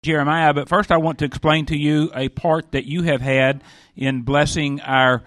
Jeremiah, but first I want to explain to you a part that you have had in blessing our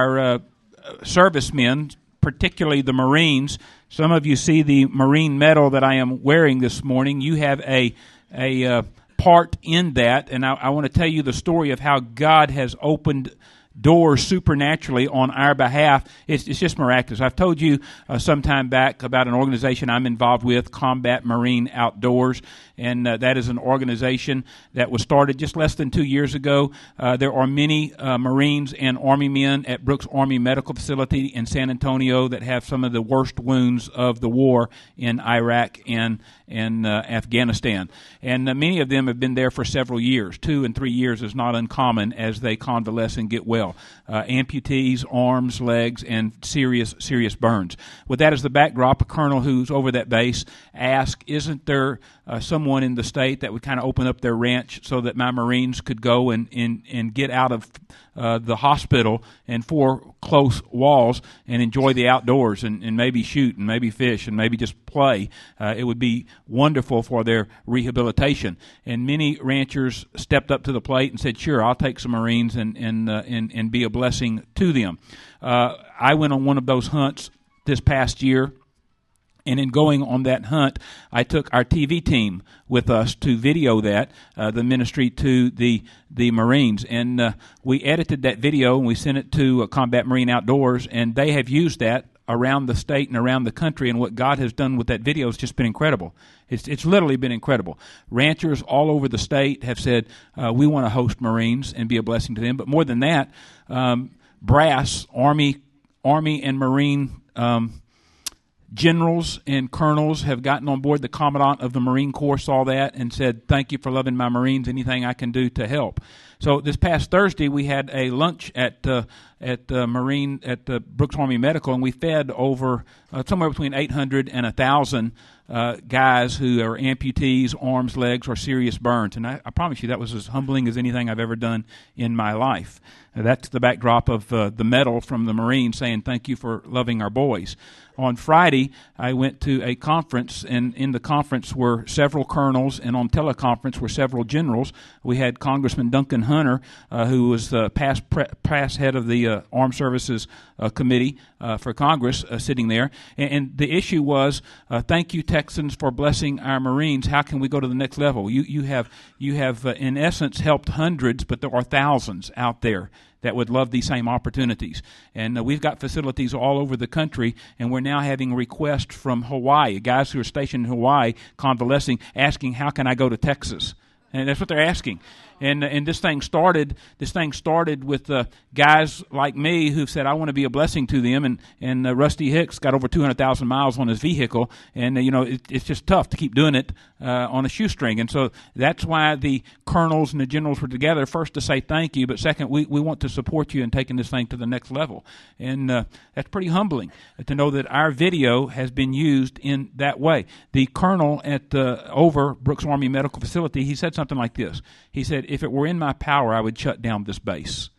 servicemen, particularly the Marines. Some of you see the Marine medal that I am wearing this morning. You have a part in that, and I want to tell you the story of how God has opened doors supernaturally on our behalf. It's just miraculous. I've told you some time back about an organization I'm involved with, Combat Marine Outdoors, and that is an organization that was started just less than 2 years ago. There are many Marines and Army men at Brooks Army Medical Facility in San Antonio that have some of the worst wounds of the war in Iraq and Afghanistan. And many of them have been there for several years. 2 and 3 years is not uncommon as they convalesce and get well. Amputees, arms, legs, and serious burns. With that as the backdrop, a colonel who's over that base asked, isn't there someone in the state that would kind of open up their ranch so that my Marines could go and get out of the hospital and 4 close walls and enjoy the outdoors and maybe shoot and maybe fish and maybe just play. It would be wonderful for their rehabilitation. And many ranchers stepped up to the plate and said, sure, I'll take some Marines and be a blessing to them. I went on one of those hunts this past year. And in going on that hunt, I took our TV team with us to video that, the ministry to the Marines. And we edited that video and we sent it to Combat Marine Outdoors, and they have used that around the state and around the country. And what God has done with that video has just been incredible. It's literally been incredible. Ranchers all over the state have said, we want to host Marines and be a blessing to them. But more than that, brass, Army and Marine generals and colonels have gotten on board. The Commandant of the Marine Corps saw that and said, thank you for loving my Marines. Anything I can do to help. So this past Thursday, we had a lunch at the Brooks Army Medical, and we fed over somewhere between 800 and 1,000 guys who are amputees, arms, legs, or serious burns. And I promise you that was as humbling as anything I've ever done in my life. That's the backdrop of the medal from the Marines saying thank you for loving our boys. On Friday, I went to a conference, and in the conference were several colonels, and on teleconference were several generals. We had Congressman Duncan Hunter, who was the past head of the Armed Services Committee for Congress, sitting there. And the issue was, thank you, Texans, for blessing our Marines. How can we go to the next level? You have in essence, helped hundreds, but there are thousands out there that would love these same opportunities. And we've got facilities all over the country, and we're now having requests from Hawaii, guys who are stationed in Hawaii, convalescing, asking, how can I go to Texas? And that's what they're asking. And this thing started with guys like me who said, I want to be a blessing to them. And Rusty Hicks got over 200,000 miles on his vehicle. And, it's just tough to keep doing it on a shoestring. And so that's why the colonels and the generals were together, first to say thank you, but second, we want to support you in taking this thing to the next level. And that's pretty humbling to know that our video has been used in that way. The colonel at over Brooks Army Medical Facility, he said something like this. He said, if it were in my power, I would shut down this base.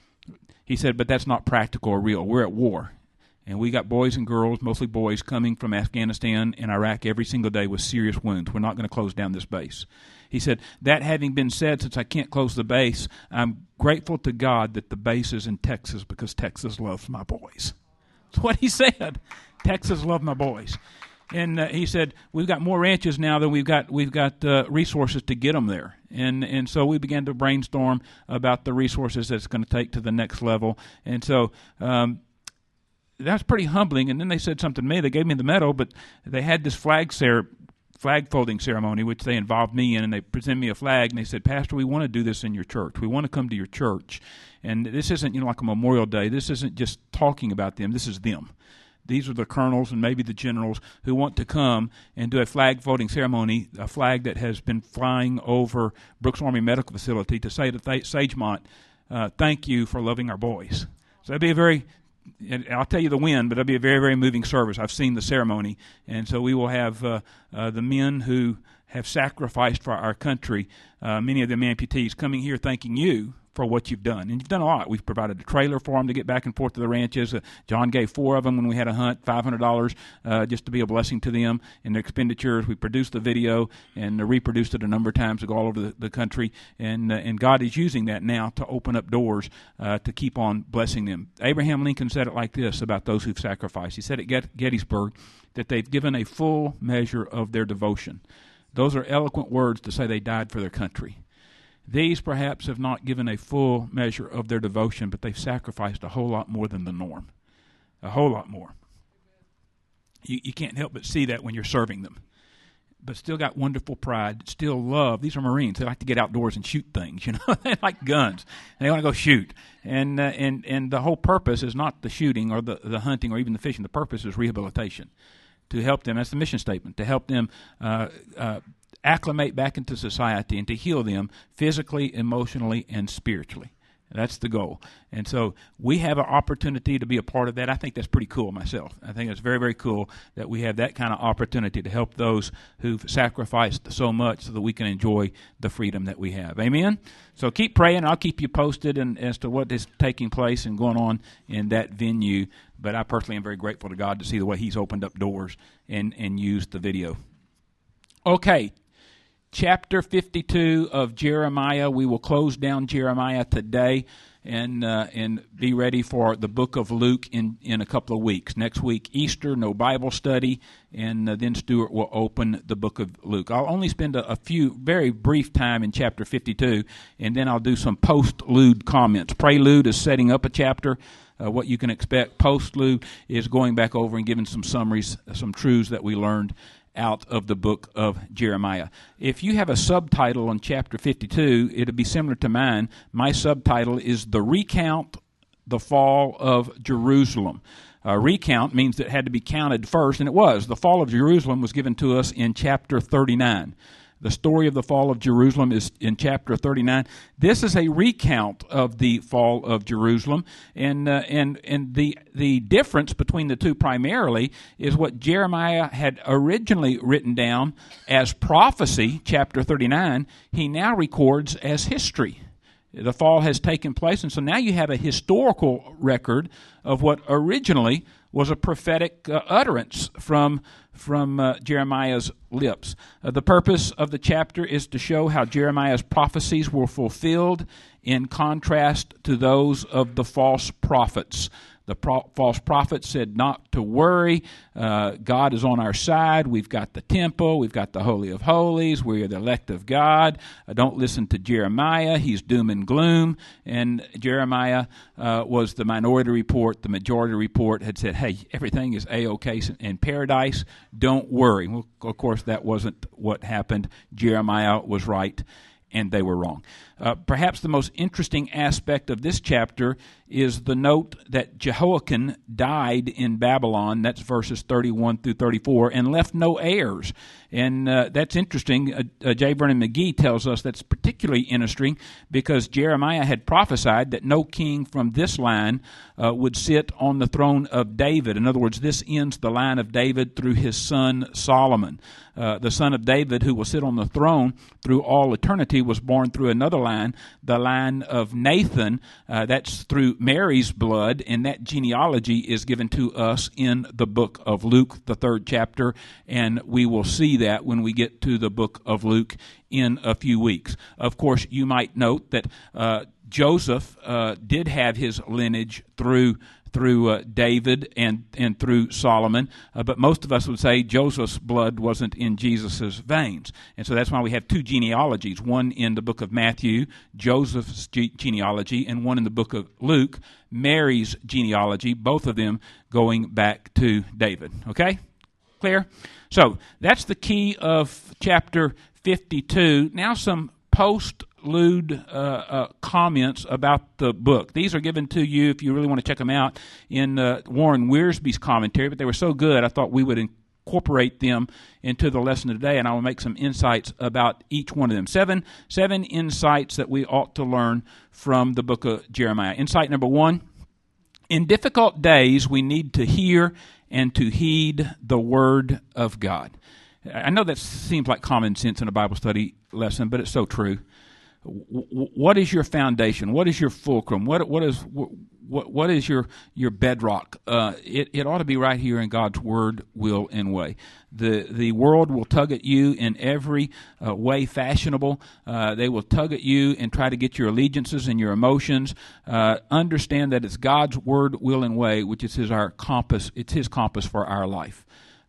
He said, but that's not practical or real. We're at war. And we got boys and girls, mostly boys, coming from Afghanistan and Iraq every single day with serious wounds. We're not going to close down this base. He said, that having been said, since I can't close the base, I'm grateful to God that the base is in Texas because Texas loves my boys. That's what he said. Texas loves my boys. And he said, we've got more ranches now than we've got resources to get them there. And so we began to brainstorm about the resources that it's going to take to the next level. And so that's pretty humbling. And then they said something to me. They gave me the medal, but they had this flag folding ceremony, which they involved me in, and they presented me a flag, and they said, Pastor, we want to do this in your church. We want to come to your church. And this isn't like a Memorial Day. This isn't just talking about them. This is them. These are the colonels and maybe the generals who want to come and do a flag folding ceremony, a flag that has been flying over Brooks Army Medical Facility to say to Sagemont, thank you for loving our boys. So that'd be I'll tell you the when, but it'll be a very, very moving service. I've seen the ceremony. And so we will have the men who have sacrificed for our country, many of them amputees, coming here thanking you for what you've done. And you've done a lot. We've provided a trailer for them to get back and forth to the ranches. John gave 4 of them when we had a hunt, $500 just to be a blessing to them in their expenditures. We produced the video and reproduced it a number of times to go all over the country. And God is using that now to open up doors to keep on blessing them. Abraham Lincoln said it like this about those who've sacrificed. He said at Gettysburg that they've given a full measure of their devotion. Those are eloquent words to say they died for their country. These perhaps have not given a full measure of their devotion, but they've sacrificed a whole lot more than the norm. A whole lot more. You can't help but see that when you're serving them. But still got wonderful pride, still love. These are Marines. They like to get outdoors and shoot things, They like guns. They want to go shoot. And the whole purpose is not the shooting or the hunting or even the fishing. The purpose is rehabilitation. To help them, that's the mission statement, to help them acclimate back into society and to heal them physically, emotionally, and spiritually. That's the goal. And so we have an opportunity to be a part of that. I think that's pretty cool myself. I think it's very, very cool that we have that kind of opportunity to help those who've sacrificed so much so that we can enjoy the freedom that we have. Amen? So keep praying. I'll keep you posted as to what is taking place and going on in that venue. But I personally am very grateful to God to see the way He's opened up doors and used the video. Okay. Chapter 52 of Jeremiah. We will close down Jeremiah today and be ready for the book of Luke in a couple of weeks. Next week, Easter, no Bible study, and then Stuart will open the book of Luke. I'll only spend a few, very brief time in chapter 52, and then I'll do some postlude comments. Prelude is setting up a chapter. What you can expect. Postlude is going back over and giving some summaries, some truths that we learned out of the book of Jeremiah. If you have a subtitle on chapter 52, it'll be similar to mine. My subtitle is The Recount, the Fall of Jerusalem. Recount means that it had to be counted first, and it was. The fall of Jerusalem was given to us in chapter 39. The story of the fall of Jerusalem is in chapter 39. This is a recount of the fall of Jerusalem, and the difference between the two primarily is what Jeremiah had originally written down as prophecy, chapter 39, he now records as history. The fall has taken place, and so now you have a historical record of what originally was a prophetic utterance from Jeremiah's lips. The purpose of the chapter is to show how Jeremiah's prophecies were fulfilled in contrast to those of the false prophets. The false prophets said not to worry. God is on our side. We've got the temple. We've got the Holy of Holies. We are the elect of God. Don't listen to Jeremiah. He's doom and gloom. And Jeremiah was the minority report. The majority report had said, hey, everything is A-OK in paradise. Don't worry. Well, of course, that wasn't what happened. Jeremiah was right, and they were wrong. Perhaps the most interesting aspect of this chapter is the note that Jehoiakim died in Babylon, that's verses 31 through 34, and left no heirs. And that's interesting. J. Vernon McGee tells us that's particularly interesting because Jeremiah had prophesied that no king from this line would sit on the throne of David. In other words, this ends the line of David through his son Solomon. The son of David who will sit on the throne through all eternity was born through another line, the line of Nathan. That's through Mary's blood, and that genealogy is given to us in the book of Luke, the 3rd chapter, and we will see that when we get to the book of Luke in a few weeks. Of course, you might note that Joseph did have his lineage through David and through Solomon, but most of us would say Joseph's blood wasn't in Jesus' veins. And so that's why we have two genealogies, one in the book of Matthew, Joseph's genealogy, and one in the book of Luke, Mary's genealogy, both of them going back to David. Okay? Clear? So that's the key of chapter 52. Now some postlude comments about the book. These are given to you if you really want to check them out in Warren Wiersbe's commentary, but they were so good I thought we would incorporate them into the lesson today, and I will make some insights about each one of them. Seven insights that we ought to learn from the book of Jeremiah. Insight number 1, in difficult days we need to hear and to heed the Word of God. I know that seems like common sense in a Bible study lesson, but it's so true. what is your foundation? What is your fulcrum? What is your bedrock? It ought to be right here in God's Word, will, and way. The world will tug at you in every way fashionable. They will tug at you and try to get your allegiances and your emotions. Understand that it's God's Word, will, and way, which is our compass. It's His compass for our life.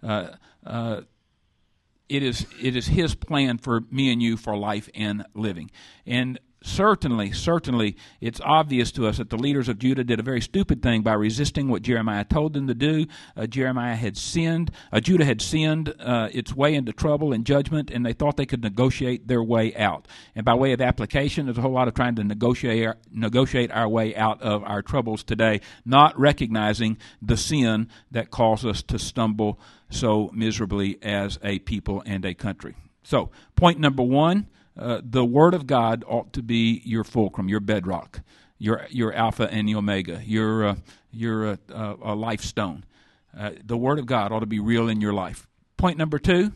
It is His plan for me and you for life and living. And certainly, it's obvious to us that the leaders of Judah did a very stupid thing by resisting what Jeremiah told them to do. Judah had sinned its way into trouble and judgment, and they thought they could negotiate their way out. And by way of application, there's a whole lot of trying to negotiate our way out of our troubles today, not recognizing the sin that caused us to stumble so miserably as a people and a country. So, point number one, the Word of God ought to be your fulcrum, your bedrock, your Alpha and the Omega, your life stone. The Word of God ought to be real in your life. Point number two,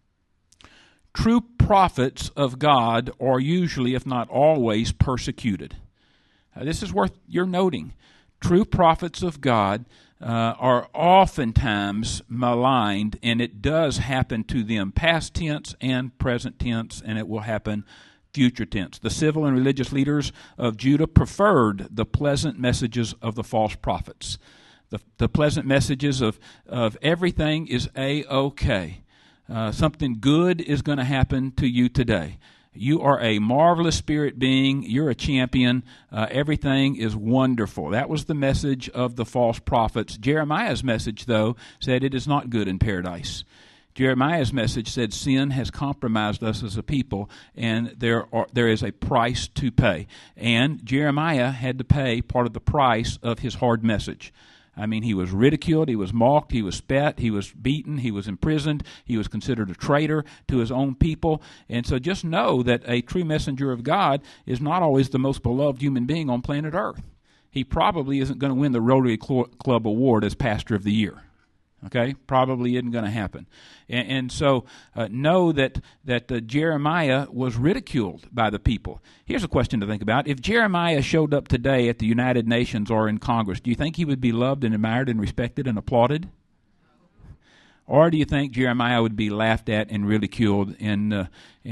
true prophets of God are usually, if not always, persecuted. This is worth your noting. True prophets of God are oftentimes maligned, and it does happen to them, past tense and present tense, and it will happen future tense. The civil and religious leaders of Judah preferred the pleasant messages of the false prophets. The pleasant messages of everything is A-OK. Something good is going to happen to you today. You are a marvelous spirit being. You're a champion. Everything is wonderful. That was the message of the false prophets. Jeremiah's message, though, said it is not good in paradise. Jeremiah's message said sin has compromised us as a people, and there is a price to pay. And Jeremiah had to pay part of the price of his hard message. I mean, he was ridiculed, he was mocked, he was spat, he was beaten, he was imprisoned, he was considered a traitor to his own people. And so just know that a true messenger of God is not always the most beloved human being on planet Earth. He probably isn't going to win the Rotary Club Award as Pastor of the Year. Okay, probably isn't going to happen, and so know that Jeremiah was ridiculed by the people. Here's a question to think about: if Jeremiah showed up today at the United Nations or in Congress, do you think he would be loved and admired and respected and applauded, or do you think Jeremiah would be laughed at and ridiculed and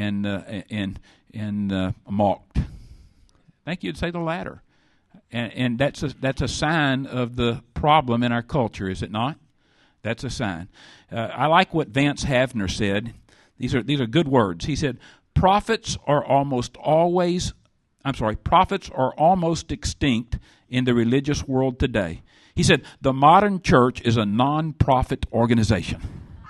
mocked? I think you'd say the latter, and that's a sign of the problem in our culture, is it not? That's a sign. I like what Vance Havner said. These are good words. He said, prophets are almost extinct in the religious world today. He said, the modern church is a non-profit organization.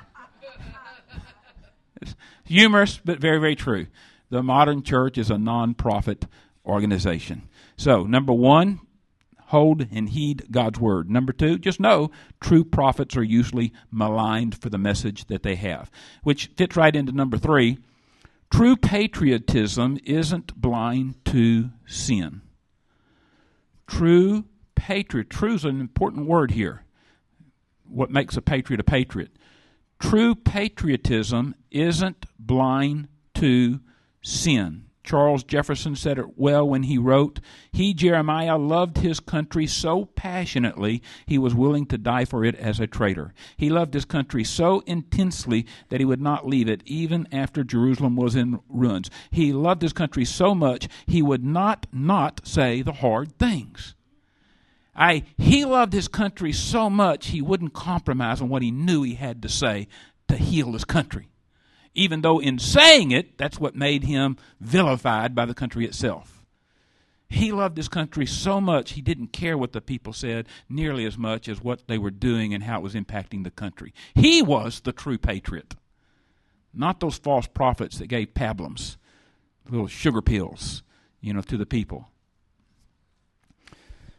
It's humorous, but very, very true. The modern church is a non-profit organization. So, number one, hold and heed God's word. Number two, just know true prophets are usually maligned for the message that they have, which fits right into number three. True patriotism isn't blind to sin. True is an important word here. What makes a patriot a patriot? True patriotism isn't blind to sin. Charles Jefferson said it well when he wrote, he, Jeremiah, loved his country so passionately he was willing to die for it as a traitor. He loved his country so intensely that he would not leave it even after Jerusalem was in ruins. He loved his country so much he would not say the hard things. He loved his country so much he wouldn't compromise on what he knew he had to say to heal his country. Even though in saying it, that's what made him vilified by the country itself. He loved his country so much he didn't care what the people said nearly as much as what they were doing and how it was impacting the country. He was the true patriot, not those false prophets that gave pablums, little sugar pills, to the people.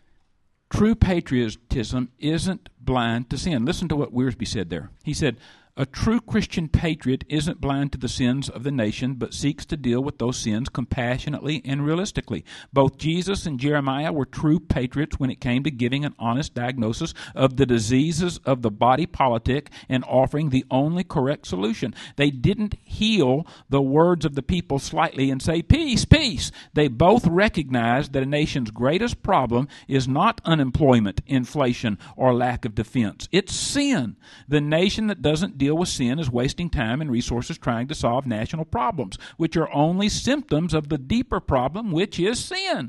True patriotism isn't blind to sin. Listen to what Wiersbe said there. He said, A true Christian patriot isn't blind to the sins of the nation, but seeks to deal with those sins compassionately and realistically. Both Jesus and Jeremiah were true patriots when it came to giving an honest diagnosis of the diseases of the body politic and offering the only correct solution. They didn't heal the words of the people slightly and say, peace, peace. They both recognized that a nation's greatest problem is not unemployment, inflation, or lack of defense. It's sin. The nation that doesn't deal with sin is wasting time and resources trying to solve national problems, which are only symptoms of the deeper problem, which is sin.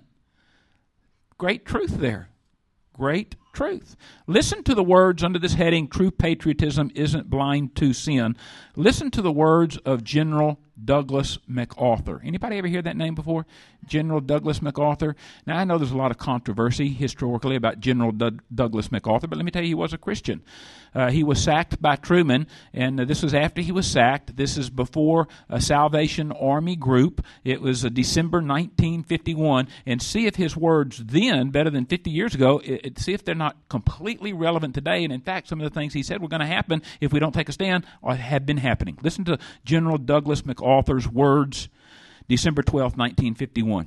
Great truth there. Great truth. Listen to the words under this heading, True Patriotism Isn't Blind to Sin. Listen to the words of General Douglas MacArthur. Anybody ever hear that name before? General Douglas MacArthur. Now, I know there's a lot of controversy historically about General Douglas MacArthur, but let me tell you, he was a Christian. He was sacked by Truman, and this was after he was sacked. This is before a Salvation Army group. It was December 1951, and see if his words then, better than 50 years ago, see if they're not completely relevant today. And in fact, some of the things he said were going to happen if we don't take a stand have been happening. Listen to General Douglas MacArthur's words, December 12, 1951.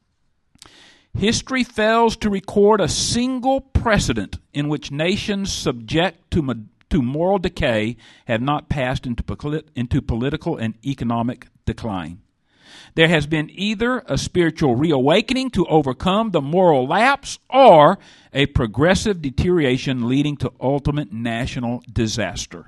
History fails to record a single precedent in which nations subject to moral decay have not passed into political and economic decline. There has been either a spiritual reawakening to overcome the moral lapse or a progressive deterioration leading to ultimate national disaster.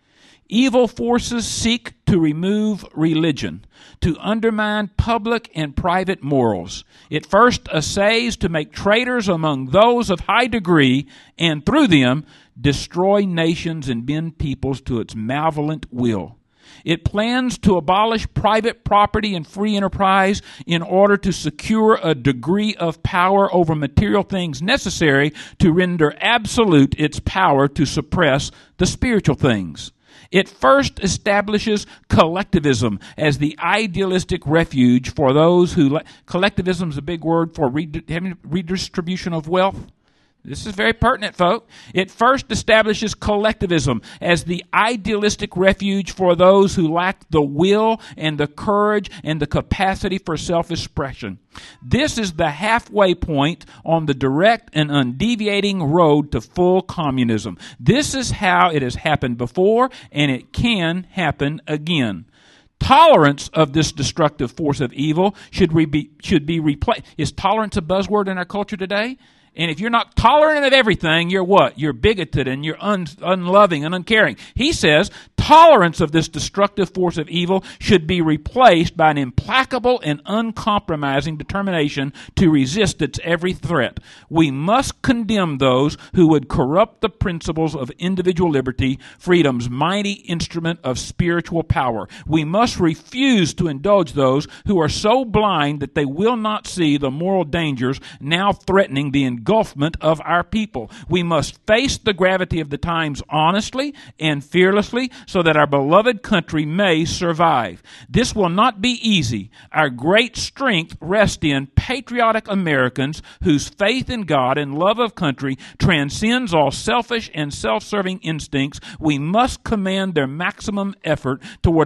Evil forces seek to remove religion, to undermine public and private morals. It first essays to make traitors among those of high degree, and through them, destroy nations and bend peoples to its malevolent will. It plans to abolish private property and free enterprise in order to secure a degree of power over material things necessary to render absolute its power to suppress the spiritual things. It first establishes collectivism as the idealistic refuge for those who... Collectivism is a big word for redistribution of wealth. This is very pertinent, folks. It first establishes collectivism as the idealistic refuge for those who lack the will and the courage and the capacity for self-expression. This is the halfway point on the direct and undeviating road to full communism. This is how it has happened before, and it can happen again. Tolerance of this destructive force of evil should be replaced. Is tolerance a buzzword in our culture today? And if you're not tolerant of everything, you're what? You're bigoted and you're unloving and uncaring. He says tolerance of this destructive force of evil should be replaced by an implacable and uncompromising determination to resist its every threat. We must condemn those who would corrupt the principles of individual liberty, freedom's mighty instrument of spiritual power. We must refuse to indulge those who are so blind that they will not see the moral dangers now threatening the engulfment of our people. We must face the gravity of the times honestly and fearlessly so that our beloved country may survive. This will not be easy. Our great strength rests in patriotic Americans whose faith in God and love of country transcends all selfish and self-serving instincts. We must command their maximum effort toward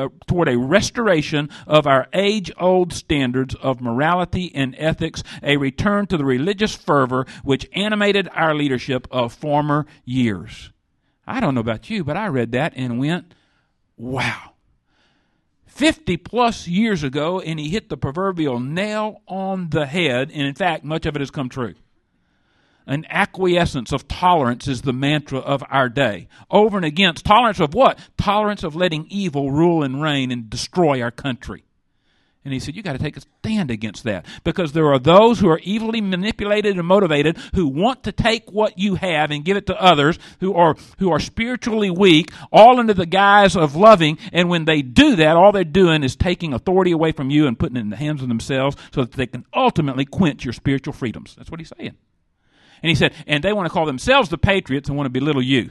a restoration of our age-old standards of morality and ethics, a return to the religious fervor which animated our leadership of former years. I don't know about you, but I read that and went, wow. 50 plus years ago, and he hit the proverbial nail on the head, and in fact, much of it has come true. An acquiescence of tolerance is the mantra of our day. Over and against tolerance of what? Tolerance of letting evil rule and reign and destroy our country. And he said, you got to take a stand against that, because there are those who are evilly manipulated and motivated who want to take what you have and give it to others who are spiritually weak, all under the guise of loving. And when they do that, all they're doing is taking authority away from you and putting it in the hands of themselves so that they can ultimately quench your spiritual freedoms. That's what he's saying. And he said, and they want to call themselves the patriots and want to belittle you.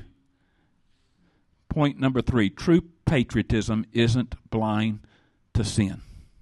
Point number 3, true patriotism isn't blind to sin.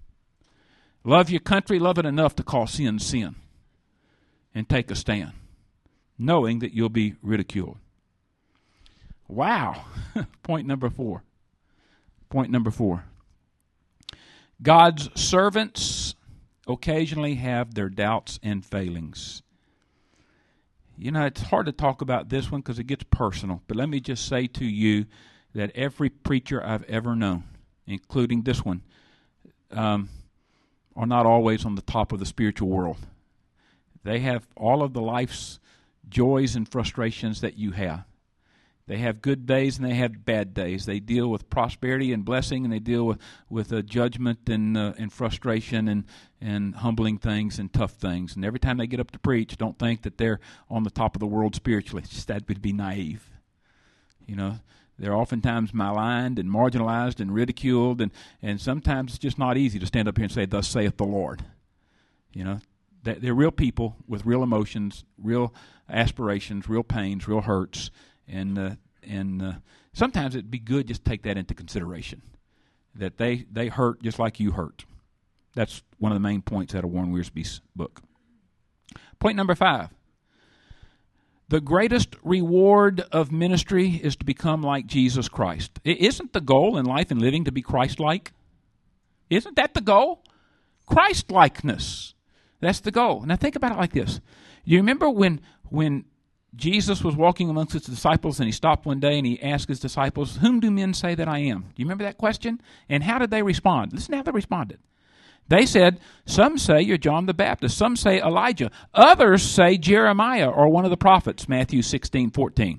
Love your country, love it enough to call sin sin and take a stand, knowing that you'll be ridiculed. Wow. Point number 4. Point number 4. God's servants occasionally have their doubts and failings. You know, it's hard to talk about this one because it gets personal, but let me just say to you that every preacher I've ever known, including this one, are not always on the top of the spiritual world. They have all of the life's joys and frustrations that you have. They have good days and they have bad days. They deal with prosperity and blessing, and they deal with judgment and frustration and humbling things and tough things. And every time they get up to preach, don't think that they're on the top of the world spiritually. That would be naive. You know, they're oftentimes maligned and marginalized and ridiculed, and sometimes it's just not easy to stand up here and say, "Thus saith the Lord." You know, they're real people with real emotions, real aspirations, real pains, real hurts. And sometimes it'd be good just to take that into consideration, that they hurt just like you hurt. That's one of the main points out of Warren Wiersbe's book. Point number 5. The greatest reward of ministry is to become like Jesus Christ. Isn't the goal in life and living to be Christ-like? Isn't that the goal? Christ-likeness. That's the goal. Now think about it like this. You remember when Jesus was walking amongst his disciples, and he stopped one day and he asked his disciples, "Whom do men say that I am?" Do you remember that question? And how did they respond? Listen to how they responded. They said, "Some say you're John the Baptist. Some say Elijah. Others say Jeremiah or one of the prophets," Matthew 16:14.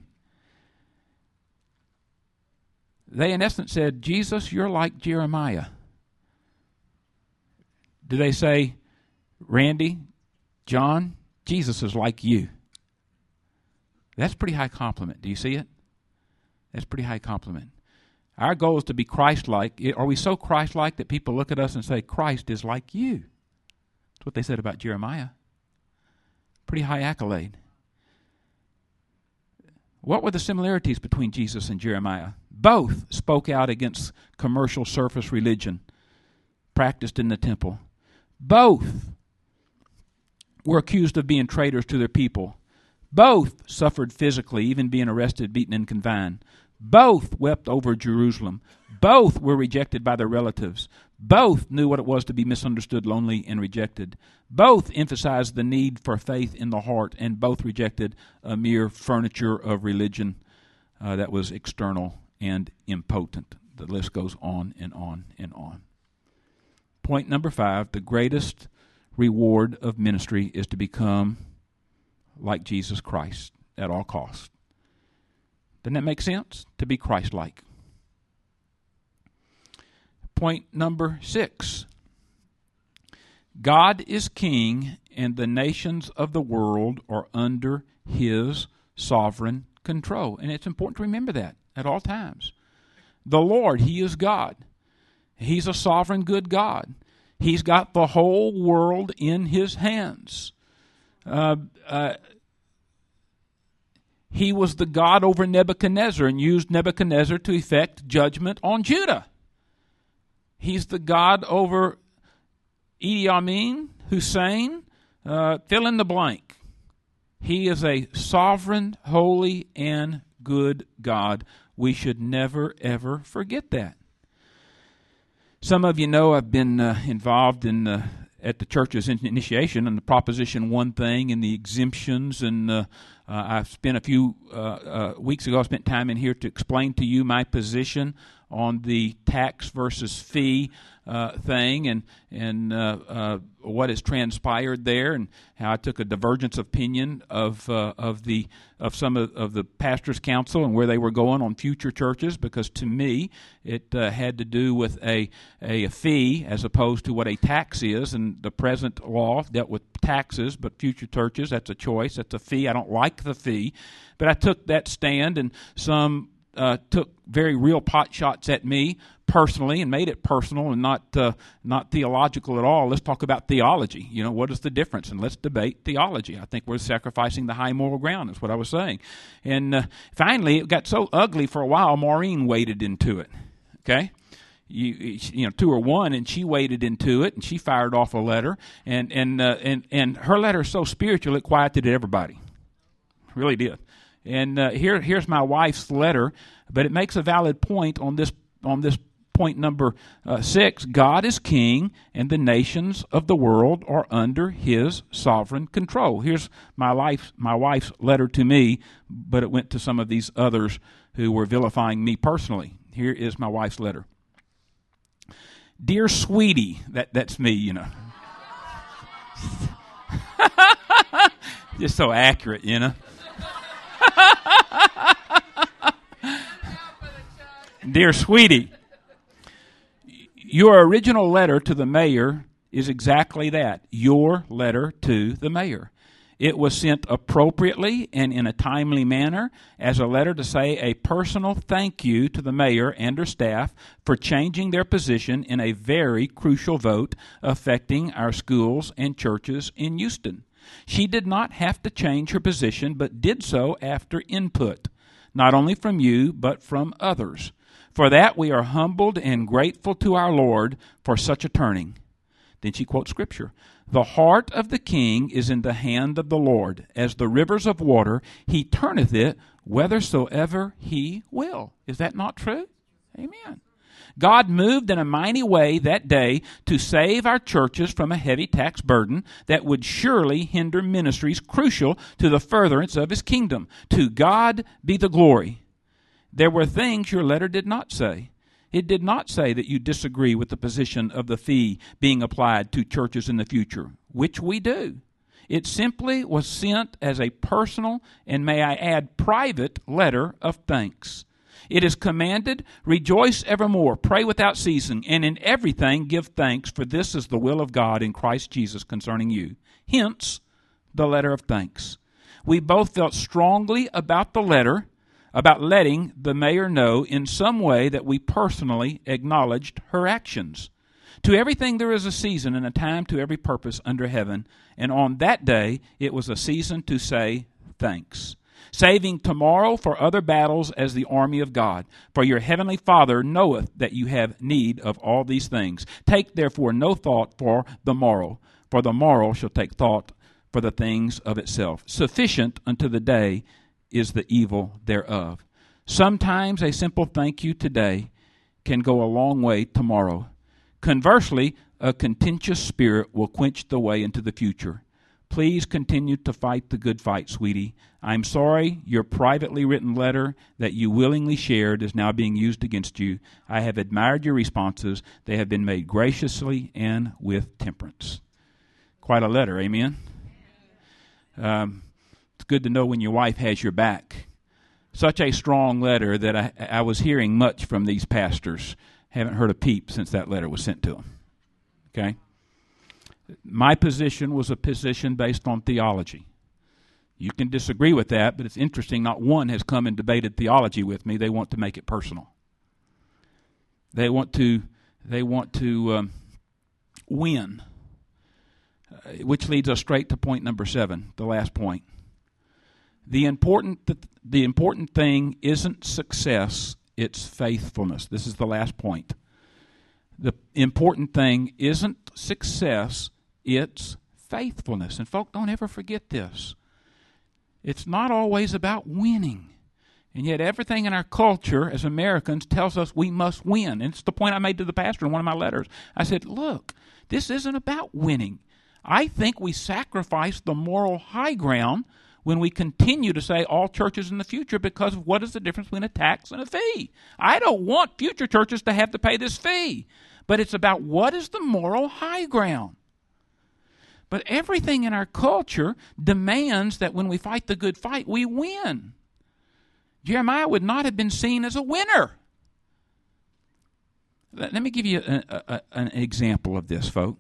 They, in essence, said, "Jesus, you're like Jeremiah." Do they say, "Randy, John, Jesus is like you"? That's a pretty high compliment. Do you see it? That's a pretty high compliment. Our goal is to be Christ-like. Are we so Christ-like that people look at us and say, "Christ is like you"? That's what they said about Jeremiah. Pretty high accolade. What were the similarities between Jesus and Jeremiah? Both spoke out against commercial surface religion practiced in the temple. Both were accused of being traitors to their people. Both suffered physically, even being arrested, beaten, and confined. Both wept over Jerusalem. Both were rejected by their relatives. Both knew what it was to be misunderstood, lonely, and rejected. Both emphasized the need for faith in the heart, and both rejected a mere furniture of religion that was external and impotent. The list goes on and on and on. Point number 5, the greatest reward of ministry is to become like Jesus Christ at all costs. Doesn't that make sense? To be Christ-like. Point number 6. God is king, and the nations of the world are under his sovereign control. And it's important to remember that at all times. The Lord, he is God. He's a sovereign, good God. He's got the whole world in his hands. He was the God over Nebuchadnezzar and used Nebuchadnezzar to effect judgment on Judah. He's the God over Idi Amin, Hussein, fill in the blank. He is a sovereign, holy, and good God. We should never, ever forget that. Some of you know I've been involved in at the church's initiation and the Proposition 1 thing and the exemptions, and I've spent a few weeks ago, I spent time in here to explain to you my position on the tax versus fee thing and what has transpired there, and how I took a divergence opinion of some of the pastors' council and where they were going on future churches, because to me it had to do with a fee as opposed to what a tax is, and the present law dealt with taxes, but future churches, that's a choice, that's a fee. I don't like the fee, but I took that stand, and some took very real pot shots at me personally and made it personal and not theological at all. Let's talk about theology. You know, what is the difference? And let's debate theology. I think we're sacrificing the high moral ground, is what I was saying. And finally, it got so ugly for a while, Maureen waded into it. Okay? You know, 2 or 1, and she waded into it, and she fired off a letter, and her letter is so spiritual it quieted everybody. It really did. And here's my wife's letter, but it makes a valid point on this point number 6. God is king, and the nations of the world are under his sovereign control. Here's my wife's letter to me, but it went to some of these others who were vilifying me personally. Here is my wife's letter. Dear sweetie, that's me, you know. Just so accurate, you know. Dear sweetie, your original letter to the mayor is exactly that, your letter to the mayor. It was sent appropriately and in a timely manner as a letter to say a personal thank you to the mayor and her staff for changing their position in a very crucial vote affecting our schools and churches in Houston. She did not have to change her position, but did so after input, not only from you, but from others. For that we are humbled and grateful to our Lord for such a turning. Then she quotes Scripture. The heart of the king is in the hand of the Lord. As the rivers of water, he turneth it whithersoever he will. Is that not true? Amen. God moved in a mighty way that day to save our churches from a heavy tax burden that would surely hinder ministries crucial to the furtherance of his kingdom. To God be the glory. There were things your letter did not say. It did not say that you disagree with the position of the fee being applied to churches in the future, which we do. It simply was sent as a personal and, may I add, private letter of thanks. It is commanded, rejoice evermore, pray without ceasing, and in everything give thanks, for this is the will of God in Christ Jesus concerning you. Hence, the letter of thanks. We both felt strongly about the letter, about letting the mayor know in some way that we personally acknowledged her actions. To everything there is a season and a time to every purpose under heaven, and on that day it was a season to say thanks. Saving tomorrow for other battles as the army of God. For your heavenly Father knoweth that you have need of all these things. Take therefore no thought for the morrow shall take thought for the things of itself. Sufficient unto the day is the evil thereof. Sometimes a simple thank you today can go a long way tomorrow. Conversely, a contentious spirit will quench the way into the future. Please continue to fight the good fight, sweetie. I'm sorry your privately written letter that you willingly shared is now being used against you. I have admired your responses. They have been made graciously and with temperance. Quite a letter, amen? It's good to know when your wife has your back. Such a strong letter that I was hearing much from these pastors. Haven't heard a peep since that letter was sent to them. Okay? My position was a position based on theology. You can disagree with that, but it's interesting. Not one has come and debated theology with me. They want to make it personal. They want to win, which leads us straight to point number 7, the last point. The important thing isn't success; it's faithfulness. This is the last point. The important thing isn't success; it's faithfulness. And folk, don't ever forget this. It's not always about winning. And yet everything in our culture as Americans tells us we must win. And it's the point I made to the pastor in one of my letters. I said, look, this isn't about winning. I think we sacrifice the moral high ground when we continue to say all churches in the future, because of what is the difference between a tax and a fee. I don't want future churches to have to pay this fee. But it's about what is the moral high ground. But everything in our culture demands that when we fight the good fight, we win. Jeremiah would not have been seen as a winner. Let me give you an example of this, folks.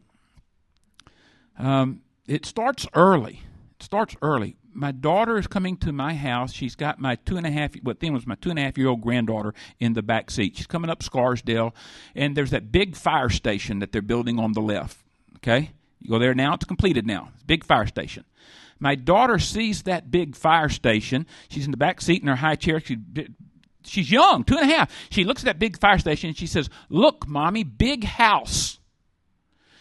It starts early. My daughter is coming to my house. She's got my 2.5-year-old granddaughter in the back seat. She's coming up Scarsdale, and there's that big fire station that they're building on the left. Okay? You go there now. It's completed now. It's a big fire station. My daughter sees that big fire station. She's in the back seat in her high chair. She's young, 2.5. She looks at that big fire station, and she says, "Look, Mommy, big house."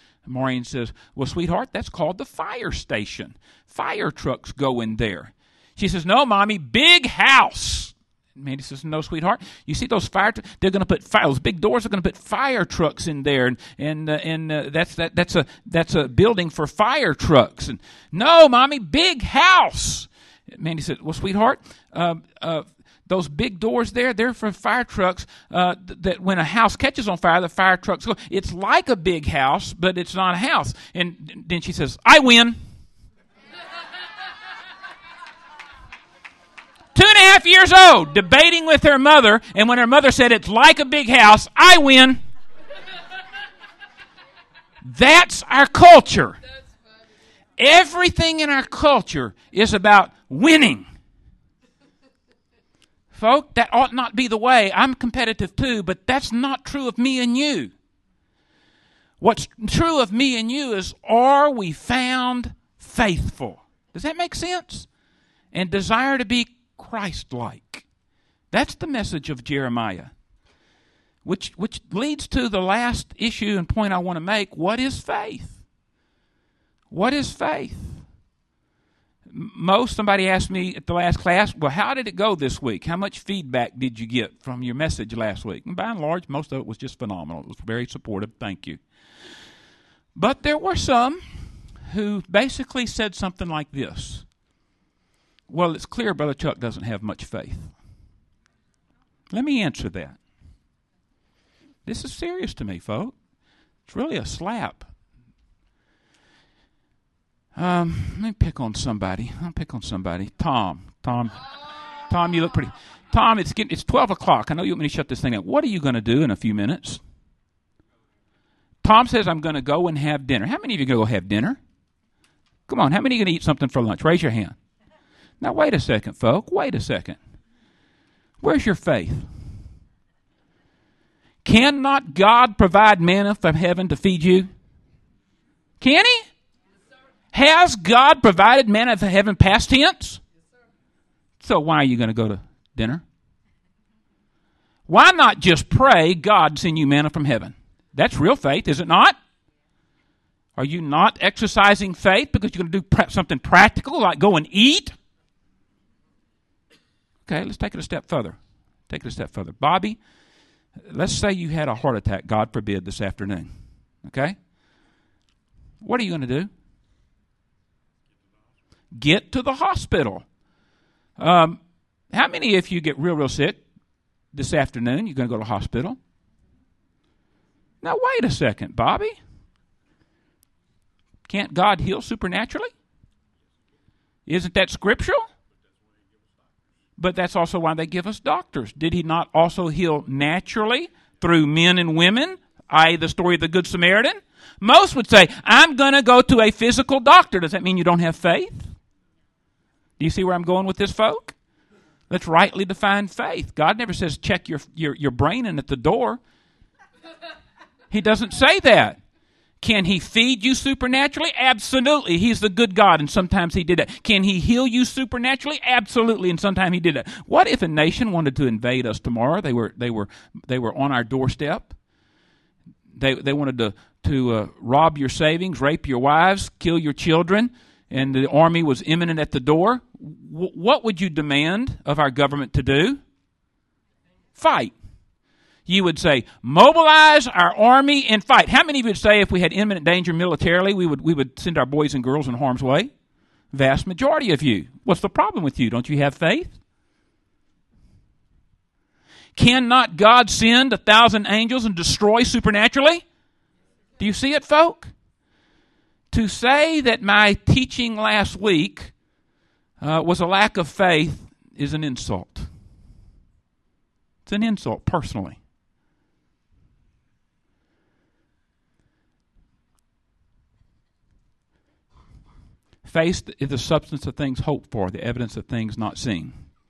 Maureen says, "Well, sweetheart, that's called the fire station. Fire trucks go in there." She says, no, Mommy, big house. Mandy says, no, sweetheart. You see those they're going to put those big doors are going to put fire trucks in there, and that's a building for fire trucks. And no, Mommy, big house. Mandy said, well, sweetheart, those big doors there, they're for fire trucks, that when a house catches on fire, the fire trucks go. It's like a big house, but it's not a house. And then she says, I win. 2.5 years old, debating with her mother, and when her mother said it's like a big house, I win. That's our culture. Everything in our culture is about winning. Folk, that ought not be the way. I'm competitive too, but that's not true of me and you. What's true of me and you is, are we found faithful? Does that make sense? And desire to be Christ-like. That's the message of Jeremiah. Which leads to the last issue and point I want to make. What is faith? What is faith? Somebody asked me at the last class, well, how did it go this week? How much feedback did you get from your message last week? And by and large, most of it was just phenomenal. It was very supportive. Thank you. But there were some who basically said something like this. Well, it's clear Brother Chuck doesn't have much faith. Let me answer that. This is serious to me, folks. It's really a slap. Let me pick on somebody. I'll pick on somebody. Tom, you look pretty. Tom, it's 12 o'clock. I know you want me to shut this thing up. What are you going to do in a few minutes? Tom says, I'm going to go and have dinner. How many of you are going to go have dinner? Come on, how many are going to eat something for lunch? Raise your hand. Now, wait a second, folk. Wait a second. Where's your faith? Cannot God provide manna from heaven to feed you? Can He? Has God provided manna from heaven past tense? So why are you going to go to dinner? Why not just pray God send you manna from heaven? That's real faith, is it not? Are you not exercising faith because you're going to do something practical like go and eat? Okay, let's take it a step further. Bobby, let's say you had a heart attack, God forbid, this afternoon. Okay? What are you going to do? Get to the hospital. How many, if you get real sick this afternoon, you're going to go to the hospital? Now, wait a second, Bobby. Can't God heal supernaturally? Isn't that scriptural? But that's also why they give us doctors. Did He not also heal naturally through men and women, i.e. the story of the Good Samaritan? Most would say, I'm going to go to a physical doctor. Does that mean you don't have faith? Do you see where I'm going with this, folk? Let's rightly define faith. God never says check your brain in at the door. He doesn't say that. Can He feed you supernaturally? Absolutely. He's the good God, and sometimes He did that. Can He heal you supernaturally? Absolutely, and sometimes He did that. What if a nation wanted to invade us tomorrow? They were on our doorstep. They wanted to rob your savings, rape your wives, kill your children, and the army was imminent at the door. What would you demand of our government to do? Fight. You would say, mobilize our army and fight. How many of you would say if we had imminent danger militarily, we would send our boys and girls in harm's way? Vast majority of you. What's the problem with you? Don't you have faith? Cannot God send 1,000 angels and destroy supernaturally? Do you see it, folk? To say that my teaching last week was a lack of faith is an insult. It's an insult, personally. Faith is the substance of things hoped for, the evidence of things not seen.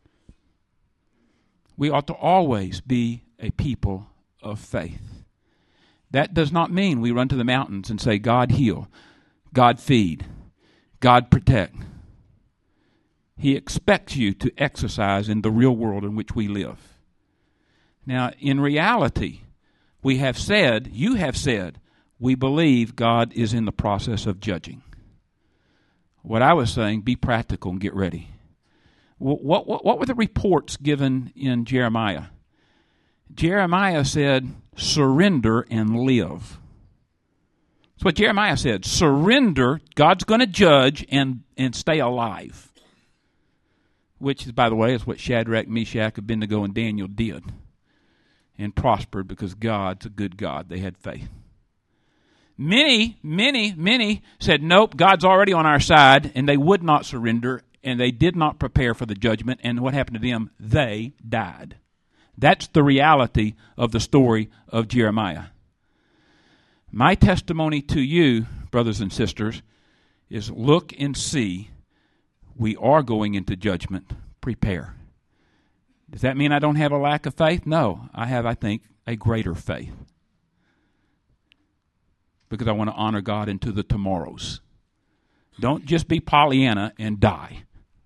We ought to always be a people of faith. That does not mean we run to the mountains and say, God heal, God feed, God protect. He expects you to exercise in the real world in which we live. Now, in reality, you have said, we believe God is in the process of judging. What I was saying, be practical and get ready. What were the reports given in Jeremiah? Jeremiah said, surrender and live. That's what Jeremiah said. Surrender, God's going to judge, and stay alive. Which, by the way, is what Shadrach, Meshach, Abednego, and Daniel did. And prospered because God's a good God. They had faith. Many said, nope, God's already on our side, and they would not surrender, and they did not prepare for the judgment, and what happened to them? They died. That's the reality of the story of Jeremiah. My testimony to you, brothers and sisters, is look and see we are going into judgment. Prepare. Does that mean I don't have a lack of faith? No, I have, I think, a greater faith. Because I want to honor God into the tomorrows. Don't just be Pollyanna and die.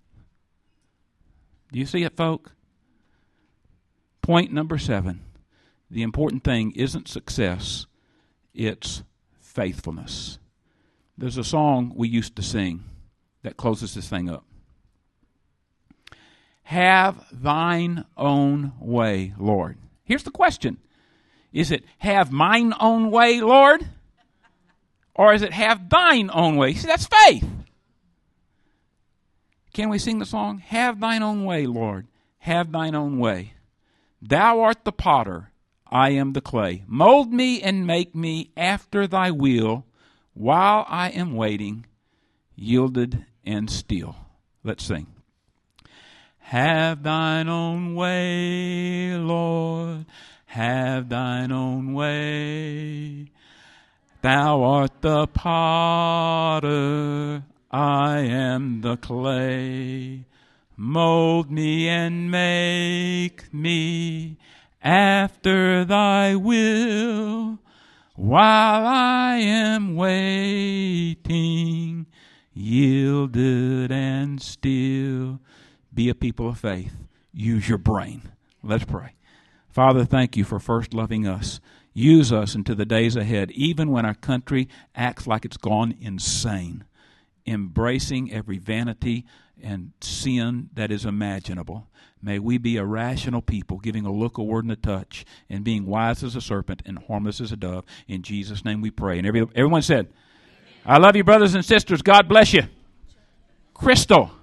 Do you see it, folk? Point number 7. The important thing isn't success, it's faithfulness. There's a song we used to sing that closes this thing up. Have thine own way, Lord. Here's the question. Is it have mine own way, Lord? Or is it have thine own way? See, that's faith. Can we sing the song? Have thine own way, Lord. Have thine own way. Thou art the potter, I am the clay. Mold me and make me after thy will, while I am waiting, yielded and still. Let's sing. Have thine own way, Lord. Have thine own way. Thou art the potter, I am the clay. Mold me and make me after thy will, while I am waiting, yielded and still. Be a people of faith. Use your brain. Let's pray. Father, thank you for first loving us. Use us into the days ahead, even when our country acts like it's gone insane, embracing every vanity and sin that is imaginable. May we be a rational people, giving a look, a word, and a touch, and being wise as a serpent and harmless as a dove. In Jesus' name we pray. And everyone said, I love you, brothers and sisters. God bless you. Crystal.